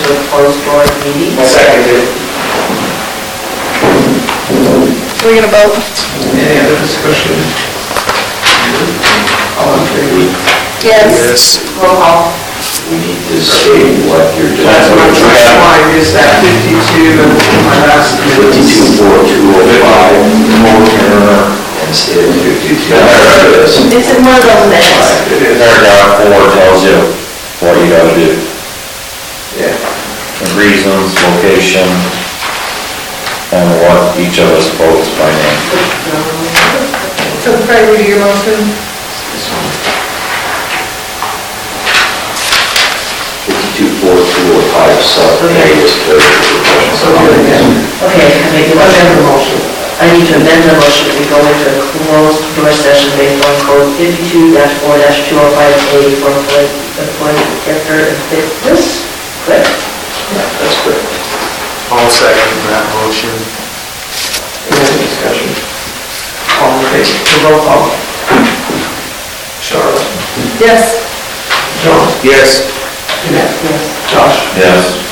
into a closed board meeting. Seconded. We're gonna vote. Any other discussion? All in favor? Yes. Roll call. We need to state what you're doing. That's what I'm trying to find, is that 52, my last. 524205, instead of 52. There it is. It's in one of those minutes. It is. Paragraph 4 tells you what you gotta do. Yeah. The reasons, location, and what each of us votes by name. So Craig, will you do your motion? 524205, sub A is code for So professional. do it again. Okay, I make a Amend the motion. motion. I need to amend the motion to go into a closed door session based on code 52-4-205A for employee character and fitness. Correct? Yeah, that's correct. I'll second that motion. Any other discussion? All in favor? The roll call. Charlotte? Yes. John? Yes. Jeanette? Yes. Josh? Yes.